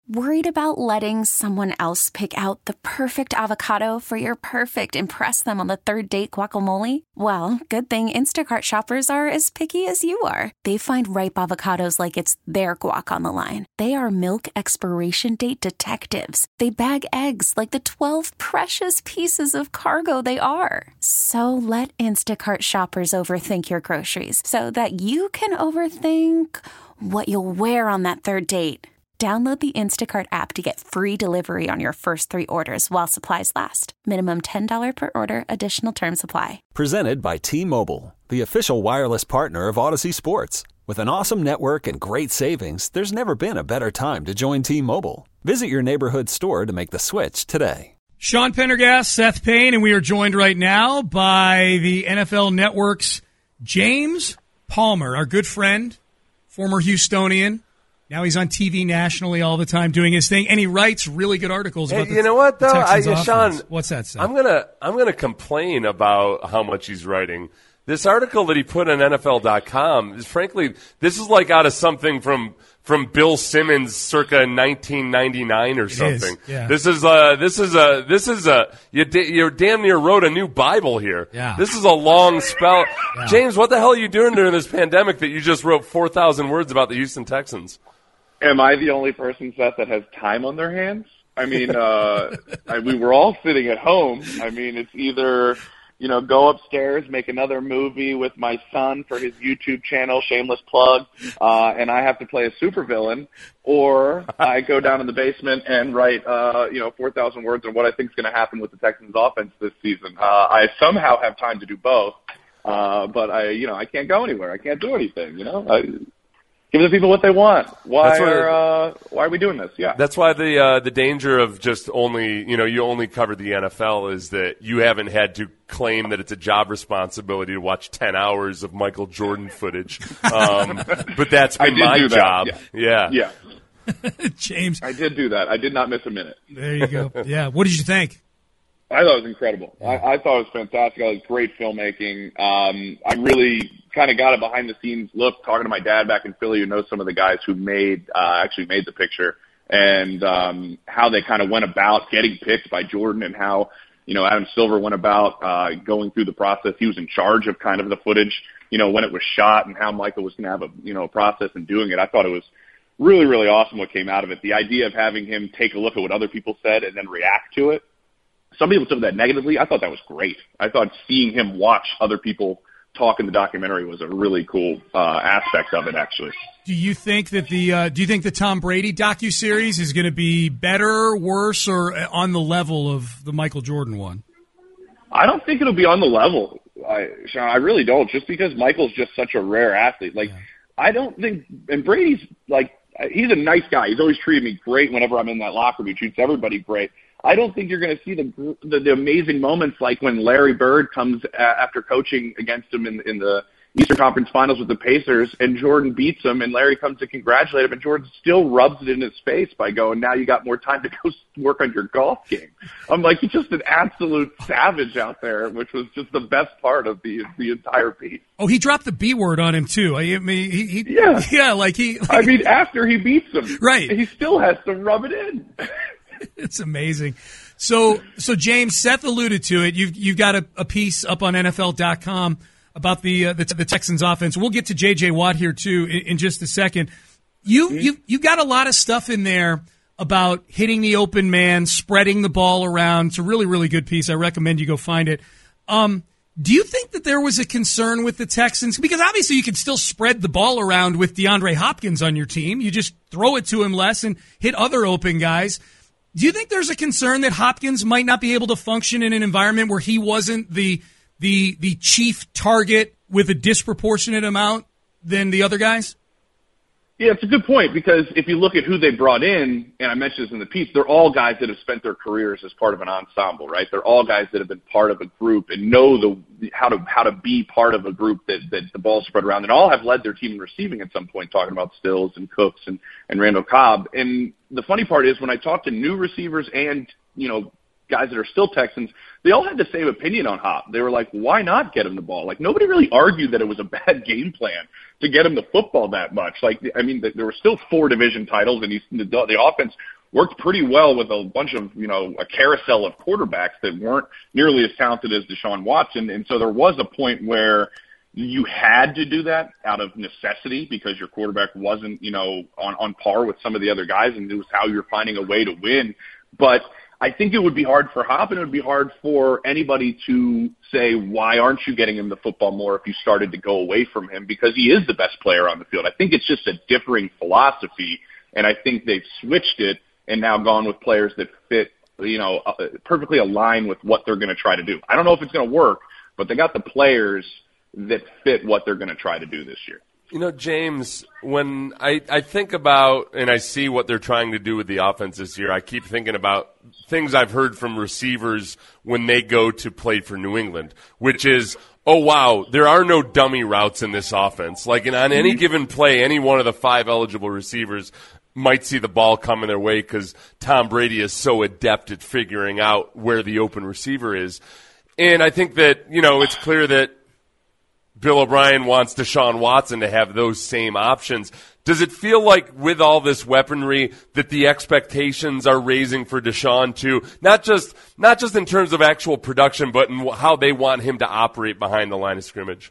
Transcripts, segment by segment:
Worried about letting someone else pick out the perfect avocado for your perfect impress them on the third date guacamole? Well, good thing Instacart shoppers are as picky as you are. They find ripe avocados like it's their guac on the line. They are milk expiration date detectives. They bag eggs like the 12 precious pieces of cargo they are. So let Instacart shoppers overthink your groceries so that you can overthink what you'll wear on that third date. Download the Instacart app to get free delivery on your first 3 orders while supplies last. Minimum $10 per order. Additional terms apply. Presented by T-Mobile, the official wireless partner of Odyssey Sports. With an awesome network and great savings, there's never been a better time to join T-Mobile. Visit your neighborhood store to make the switch today. Sean Pendergast, Seth Payne, and we are joined right now by the NFL Network's James Palmer, our good friend, former Houstonian. Now he's on TV nationally all the time doing his thing, and he writes really good articles about you know what, though? Sean, what's that say? I'm gonna complain about how much he's writing. This article that he put on NFL.com is, frankly, this is like out of something from Bill Simmons circa 1999 or something. Yeah. You're damn near wrote a new Bible here. Yeah. This is a long spell. Yeah. James, what the hell are you doing during this pandemic that you just wrote 4,000 words about the Houston Texans? Am I the only person, Seth, that has time on their hands? I mean, we were all sitting at home. I mean, it's either, go upstairs, make another movie with my son for his YouTube channel, shameless plug, and I have to play a supervillain, or I go down in the basement and write, 4,000 words on what I think is going to happen with the Texans offense this season. I somehow have time to do both, but I can't go anywhere. I can't do anything, Give the people what they want. Why are we doing this? Yeah. That's why the danger of just only, you only cover the NFL is that you haven't had to claim that it's a job responsibility to watch 10 hours of Michael Jordan footage. But that's been my job. Yeah. James. I did do that. I did not miss a minute. There you go. Yeah. What did you think? I thought it was incredible. I thought it was fantastic. It was great filmmaking. I really kind of got a behind-the-scenes look talking to my dad back in Philly, who knows some of the guys who actually made the picture, and how they kind of went about getting picked by Jordan, and how Adam Silver went about going through the process. He was in charge of kind of the footage, when it was shot, and how Michael was going to have a process in doing it. I thought it was really, really awesome what came out of it. The idea of having him take a look at what other people said and then react to it. Some people took that negatively. I thought that was great. I thought seeing him watch other people talk in the documentary was a really cool aspect of it, actually. Do you think that the Tom Brady docuseries is going to be better, worse, or on the level of the Michael Jordan one? I don't think it'll be on the level, Sean. I really don't, just because Michael's just such a rare athlete. I don't think – and Brady's, he's a nice guy. He's always treated me great whenever I'm in that locker room. He treats everybody great. I don't think you're going to see the amazing moments like when Larry Bird comes after coaching against him in the Eastern Conference Finals with the Pacers, and Jordan beats him, and Larry comes to congratulate him, and Jordan still rubs it in his face by going, now you got more time to go work on your golf game. I'm like, he's just an absolute savage out there, which was just the best part of the entire piece. Oh, he dropped the B word on him, too. I mean, after he beats him. Right. He still has to rub it in. It's amazing. So James, Seth alluded to it. You've got a piece up on NFL.com about the Texans offense. We'll get to J.J. Watt here too in just a second. You got a lot of stuff in there about hitting the open man, spreading the ball around. It's a really, really good piece. I recommend you go find it. Do you think that there was a concern with the Texans? Because obviously you can still spread the ball around with DeAndre Hopkins on your team. You just throw it to him less and hit other open guys. Do you think there's a concern that Hopkins might not be able to function in an environment where he wasn't the chief target with a disproportionate amount than the other guys? Yeah, it's a good point, because if you look at who they brought in, and I mentioned this in the piece, they're all guys that have spent their careers as part of an ensemble, right? They're all guys that have been part of a group and know how to be part of a group that the ball spread around, and all have led their team in receiving at some point, talking about Stills and Cooks and Randall Cobb. And the funny part is when I talk to new receivers and, guys that are still Texans, they all had the same opinion on Hop. They were like, why not get him the ball? Nobody really argued that it was a bad game plan to get him the football that much. There were still 4 division titles, and the offense worked pretty well with a bunch of, a carousel of quarterbacks that weren't nearly as talented as Deshaun Watson. And so there was a point where you had to do that out of necessity because your quarterback wasn't, on par with some of the other guys, and it was how you're finding a way to win. But I think it would be hard for Hop, and it would be hard for anybody to say, why aren't you getting him the football more if you started to go away from him? Because he is the best player on the field. I think it's just a differing philosophy, and I think they've switched it and now gone with players that fit, perfectly align with what they're going to try to do. I don't know if it's going to work, but they got the players that fit what they're going to try to do this year. James, when I think about and I see what they're trying to do with the offense this year, I keep thinking about things I've heard from receivers when they go to play for New England, which is, oh, wow, there are no dummy routes in this offense. Like, on any given play, any one of the 5 eligible receivers might see the ball coming their way because Tom Brady is so adept at figuring out where the open receiver is. And I think that, it's clear that Bill O'Brien wants Deshaun Watson to have those same options. Does it feel like with all this weaponry that the expectations are raising for Deshaun too? Not just in terms of actual production, but in how they want him to operate behind the line of scrimmage?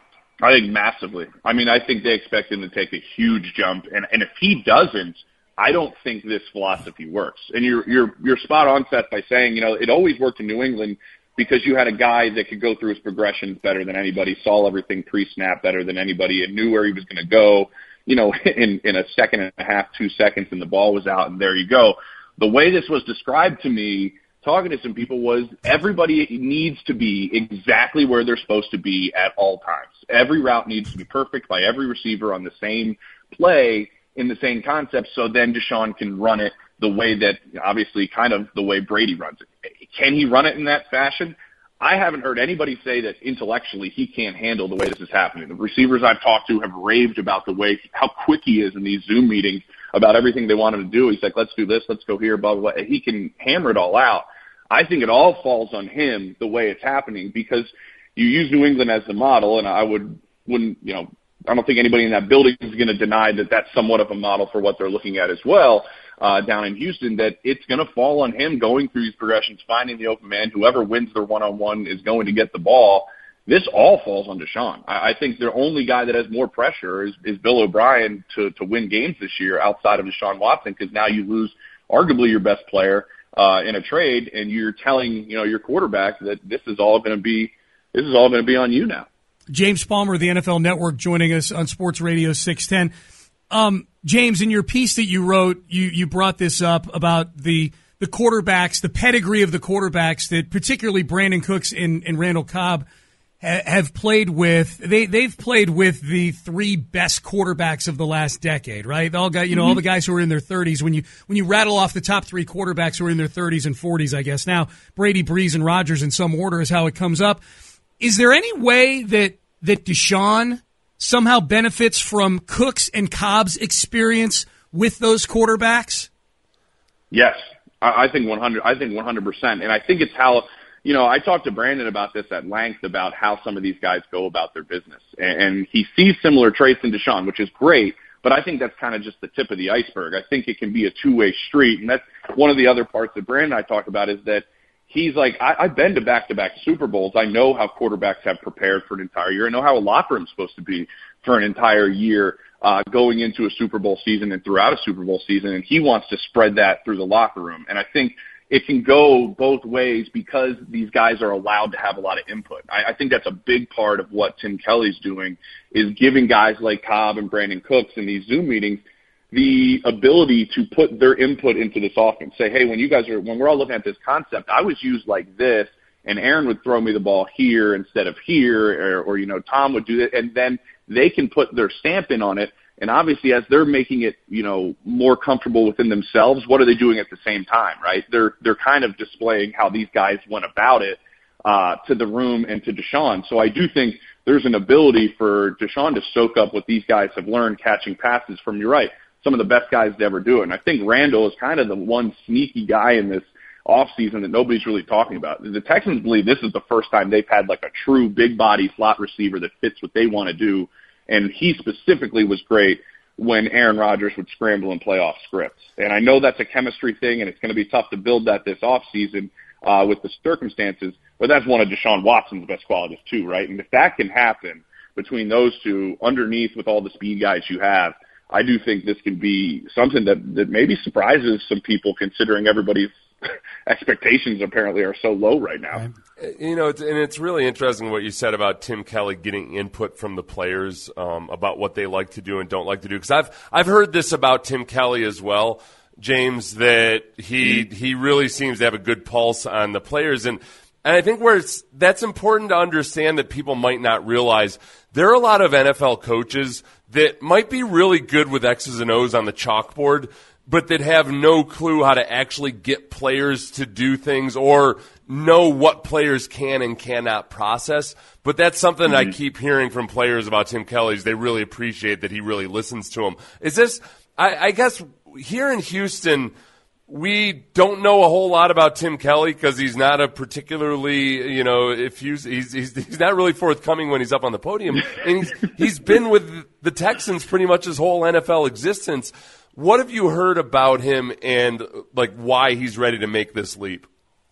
I think massively. I mean, I think they expect him to take a huge jump, and if he doesn't, I don't think this philosophy works. And you're spot on, Seth, by saying, it always worked in New England because you had a guy that could go through his progressions better than anybody, saw everything pre-snap better than anybody, and knew where he was going to go, in a second and a half, 2 seconds, and the ball was out, and there you go. The way this was described to me, talking to some people, was everybody needs to be exactly where they're supposed to be at all times. Every route needs to be perfect by every receiver on the same play in the same concept, so then Deshaun can run it the way that, obviously, kind of the way Brady runs it. Can he run it in that fashion? I haven't heard anybody say that intellectually he can't handle the way this is happening. The receivers I've talked to have raved about how quick he is in these Zoom meetings about everything they want him to do. He's like, let's do this, let's go here, blah, blah, blah. He can hammer it all out. I think it all falls on him the way it's happening because you use New England as the model, and I don't think anybody in that building is going to deny that that's somewhat of a model for what they're looking at as well down in Houston, that it's going to fall on him going through these progressions, finding the open man. Whoever wins their one-on-one is going to get the ball. This all falls on Deshaun. I think the only guy that has more pressure is Bill O'Brien to win games this year outside of Deshaun Watson, because now you lose arguably your best player in a trade, and you're telling your quarterback that this is all going to be on you now. James Palmer of the NFL Network joining us on Sports Radio 610. James, in your piece that you wrote, you brought this up about the quarterbacks, the pedigree of the quarterbacks that particularly Brandon Cooks and Randall Cobb have played with. They've played with the 3 best quarterbacks of the last decade, right? They all got, all the guys who are in their 30s. When you rattle off the top 3 quarterbacks who are in their 30s and 40s, I guess now Brady, Breeze, and Rodgers in some order is how it comes up. Is there any way that Deshaun somehow benefits from Cooks and Cobb's experience with those quarterbacks? Yes, I think 100%. And I think it's how, I talked to Brandon about this at length about how some of these guys go about their business. And he sees similar traits in Deshaun, which is great, but I think that's kind of just the tip of the iceberg. I think it can be a two-way street. And that's one of the other parts that Brandon and I talk about, is that he's like, I've been to back-to-back Super Bowls. I know how quarterbacks have prepared for an entire year. I know how a locker room is supposed to be for an entire year going into a Super Bowl season and throughout a Super Bowl season, and he wants to spread that through the locker room. And I think it can go both ways because these guys are allowed to have a lot of input. I think that's a big part of what Tim Kelly's doing, is giving guys like Cobb and Brandon Cooks in these Zoom meetings the ability to put their input into this offense. Say, hey, when we're all looking at this concept, I was used like this, and Aaron would throw me the ball here instead of here, or Tom would do that, and then they can put their stamp in on it. And obviously, as they're making it, more comfortable within themselves, what are they doing at the same time, right? They're kind of displaying how these guys went about it to the room and to Deshaun. So I do think there's an ability for Deshaun to soak up what these guys have learned catching passes from, you're right, some of the best guys to ever do it. And I think Randall is kind of the one sneaky guy in this offseason that nobody's really talking about. The Texans believe this is the first time they've had like a true big body slot receiver that fits what they want to do. And he specifically was great when Aaron Rodgers would scramble in playoff scripts. And I know that's a chemistry thing, and it's going to be tough to build that this offseason with the circumstances, but that's one of Deshaun Watson's best qualities too, right? And if that can happen between those two, underneath with all the speed guys you have, I do think this can be something that maybe surprises some people, considering everybody's expectations apparently are so low right now. You know, it's really interesting what you said about Tim Kelly getting input from the players about what they like to do and don't like to do. Because I've heard this about Tim Kelly as well, James, that he really seems to have a good pulse on the players. And I think that's important to understand, that people might not realize there are a lot of NFL coaches that might be really good with X's and O's on the chalkboard, but that have no clue how to actually get players to do things or know what players can and cannot process. But that's something I keep hearing from players about Tim Kelly, is they really appreciate that he really listens to them. Is this, I guess, here in Houston, we don't know a whole lot about Tim Kelly because he's not a particularly, he's not really forthcoming when he's up on the podium. And he's been with the Texans pretty much his whole NFL existence. What have you heard about him and why he's ready to make this leap?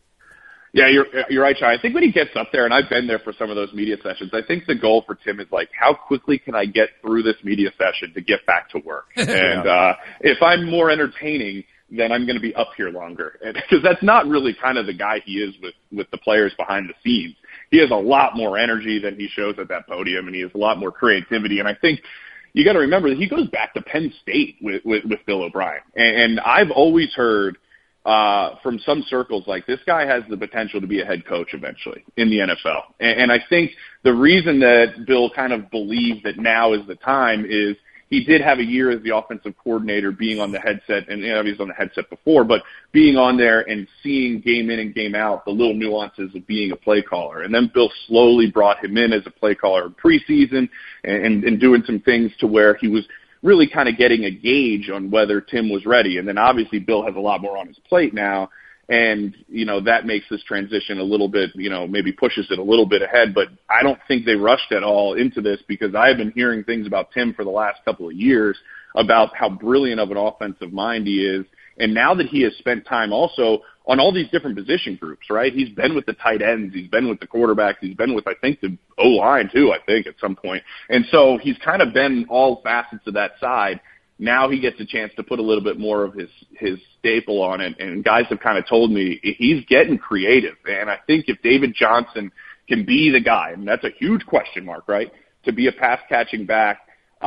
Yeah, you're right, Sean. I think when he gets up there, and I've been there for some of those media sessions, I think the goal for Tim is how quickly can I get through this media session to get back to work? And if I'm more entertaining, then I'm going to be up here longer. Because that's not really kind of the guy he is with the players behind the scenes. He has a lot more energy than he shows at that podium, and he has a lot more creativity. And I think you got to remember that he goes back to Penn State with Bill O'Brien. And I've always heard from some circles this guy has the potential to be a head coach eventually in the NFL. And I think the reason that Bill kind of believes that now is the time is he did have a year as the offensive coordinator, being on the headset, and he was on the headset before, but being on there and seeing game in and game out the little nuances of being a play caller. And then Bill slowly brought him in as a play caller in preseason and doing some things to where he was really kind of getting a gauge on whether Tim was ready. And then obviously Bill has a lot more on his plate now. And, that makes this transition a little bit, maybe pushes it a little bit ahead. But I don't think they rushed at all into this, because I have been hearing things about Tim for the last couple of years about how brilliant of an offensive mind he is. And now that he has spent time also on all these different position groups, right? He's been with the tight ends. He's been with the quarterbacks. He's been with, I think, the O-line too, at some point. And so he's kind of been all facets of that side. Now he gets a chance to put a little bit more of his staple on it, and guys have kind of told me he's getting creative. And I think if David Johnson can be the guy, and that's a huge question mark, right, to be a pass-catching back,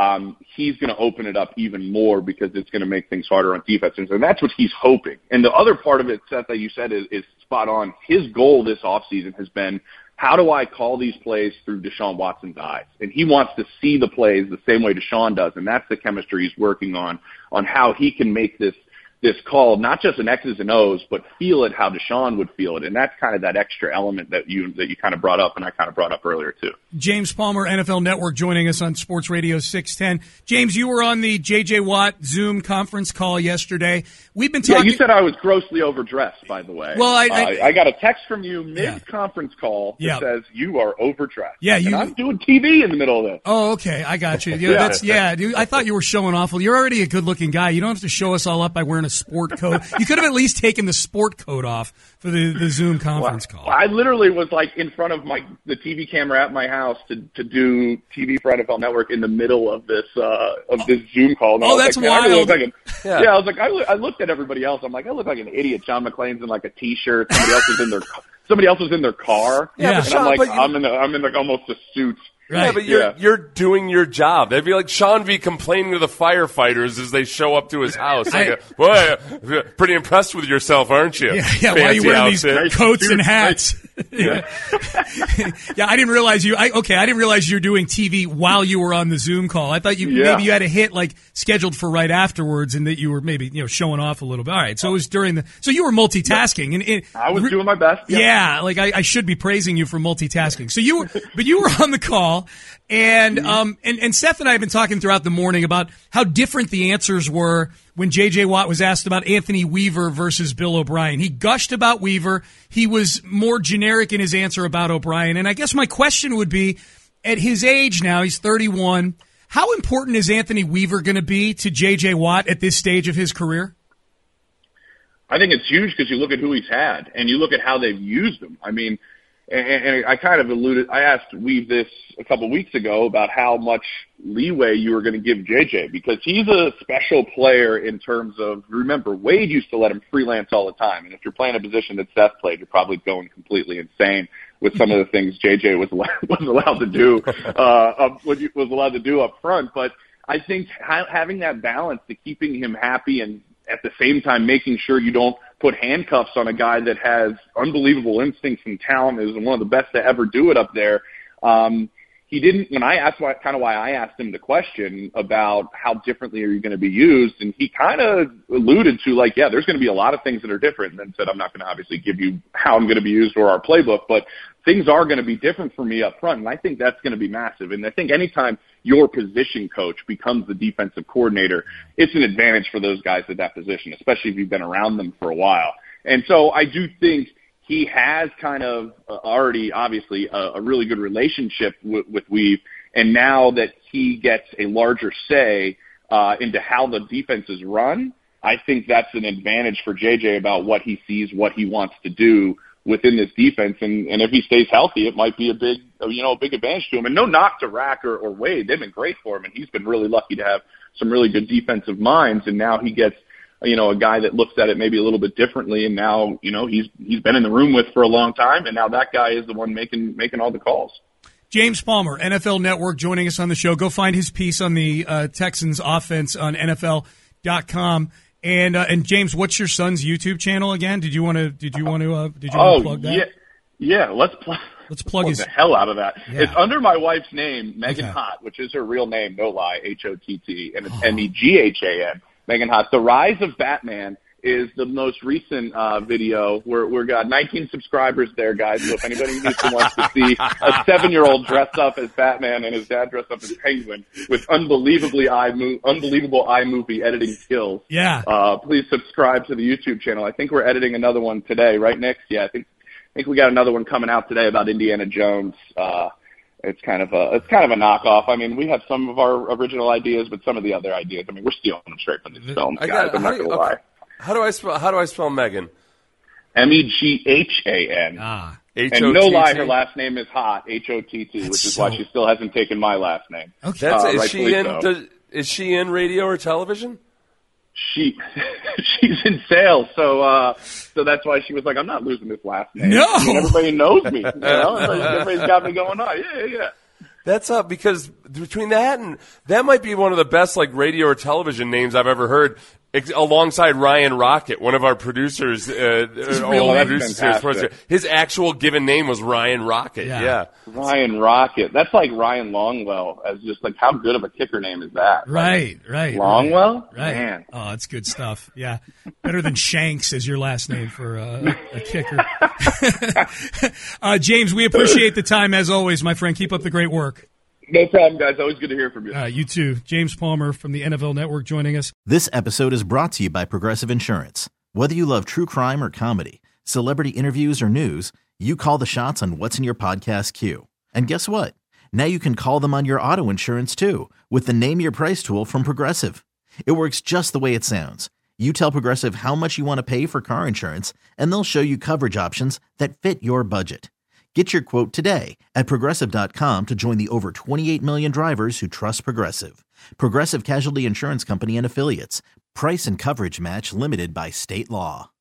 he's going to open it up even more, because it's going to make things harder on defenses, and that's what he's hoping. And the other part of it, Seth, that you said is spot on. His goal this offseason has been, how do I call these plays through Deshaun Watson's eyes? And he wants to see the plays the same way Deshaun does, and that's the chemistry he's working on how he can make this call, not just an X's and O's, but feel it how Deshaun would feel it. And that's kind of that extra element that you kind of brought up, and I kind of brought up earlier too. James Palmer, NFL Network, joining us on Sports Radio 610. James, you were on the J.J. Watt Zoom conference call yesterday. We've been talking. Yeah, you said I was grossly overdressed, by the way. Well, I got a text from you mid-conference call that says you are overdressed. Yeah, and I'm doing TV in the middle of this. Oh, okay, I got you. Dude, I thought you were showing off. Well, you're already a good-looking guy. You don't have to show us all up by wearing a sport coat. You could have at least taken the sport coat off for the Zoom conference call. I literally was in front of the TV camera at my house to do TV for NFL Network in the middle of this Zoom call. And that's wild. I looked at everybody else. I'm like, I look like an idiot. John McClane's in a T-shirt. Somebody else was in their car. Yeah, and Sean, I'm in almost a suit. Right. Yeah, but you're doing your job. That'd be like Sean V complaining to the firefighters as they show up to his house. Boy, pretty impressed with yourself, aren't you? Yeah. Why are you wearing these coats and hats? Yeah, I didn't realize you. I didn't realize you were doing TV while you were on the Zoom call. I thought maybe you had a hit scheduled for right afterwards, and that you were maybe showing off a little bit. All right, so it was during the. So you were multitasking, and I was doing my best. Yeah, I should be praising you for multitasking. So you were on the call. And Seth and I have been talking throughout the morning about how different the answers were when J.J. Watt was asked about Anthony Weaver versus Bill O'Brien. He gushed about Weaver. He was more generic in his answer about O'Brien. And I guess my question would be, at his age now, he's 31, How important is Anthony Weaver going to be to J.J. Watt at this stage of his career? I think it's huge because you look at who he's had and you look at how they've used him. I mean, and I kind of I asked Weave this a couple of weeks ago about how much leeway you were going to give JJ, because he's a special player in terms of, remember, Wade used to let him freelance all the time. And if you're playing a position that Seth played, you're probably going completely insane with some of the things JJ was allowed to do, was allowed to do up front. But I think having that balance to keeping him happy and at the same time making sure you don't put handcuffs on a guy that has unbelievable instincts and talent, is one of the best to ever do it up there. He didn't, when I asked why I asked him the question about how differently are you going to be used, and he kind of alluded to, like, yeah, there's going to be a lot of things that are different, and then said, I'm not going to obviously give you how I'm going to be used or our playbook, but things are going to be different for me up front, and I think that's going to be massive. And I think anytime your position coach becomes the defensive coordinator, it's an advantage for those guys at that position, especially if you've been around them for a while. And so I do think he has kind of already, obviously, a really good relationship with Weave, and now that he gets a larger say into how the defense is run, I think that's an advantage for JJ about what he sees, what he wants to do within this defense. And if he stays healthy, it might be a big advantage to him. And no knock to Rack or Wade. They've been great for him, and he's been really lucky to have some really good defensive minds, and now he gets a guy that looks at it maybe a little bit differently, and now, he's been in the room with for a long time, and now that guy is the one making all the calls. James Palmer, NFL Network, joining us on the show. Go find his piece on the Texans offense on NFL.com. And James, what's your son's YouTube channel again? Did you want to plug that? Yeah. Let's plug the hell out of that. Yeah. It's under my wife's name, Megan Hott, which is her real name, no lie, Hott, and it's Meghan. Megan Hott. The Rise of Batman is the most recent video. We've got 19 subscribers there, guys. So if anybody in Houston wants to see a 7-year-old dressed up as Batman and his dad dressed up as Penguin with unbelievable iMovie editing skills, please subscribe to the YouTube channel. I think we're editing another one today, right, Nick? Yeah, I think we got another one coming out today about Indiana Jones. It's kind of a knockoff. I mean, we have some of our original ideas, but some of the other ideas, I mean, we're stealing them straight from these films, guys. I'm not going to lie. How do I spell Megan? Meghan. H-O-T-T? And no lie, her last name is Hott, H-O-T-T, which is why she still hasn't taken my last name. Okay. Is she in radio or television? She's in sales, so that's why she was like, I'm not losing this last name. No, I mean, everybody knows me. Everybody's got me going on. Yeah. That's up, because between that and that might be one of the best radio or television names I've ever heard. Alongside Ryan Rocket, one of our producers, his actual given name was Ryan Rocket. Yeah. Ryan Rocket. That's like Ryan Longwell. As just how good of a kicker name is that? Right. Longwell? Right. Man. Oh, that's good stuff. Yeah. Better than Shanks as your last name for a kicker. James, we appreciate the time as always, my friend. Keep up the great work. No problem, guys. Always good to hear from you. You too. James Palmer from the NFL Network joining us. This episode is brought to you by Progressive Insurance. Whether you love true crime or comedy, celebrity interviews or news, you call the shots on what's in your podcast queue. And guess what? Now you can call them on your auto insurance too with the Name Your Price tool from Progressive. It works just the way it sounds. You tell Progressive how much you want to pay for car insurance, and they'll show you coverage options that fit your budget. Get your quote today at Progressive.com to join the over 28 million drivers who trust Progressive. Progressive Casualty Insurance Company and Affiliates. Price and coverage match limited by state law.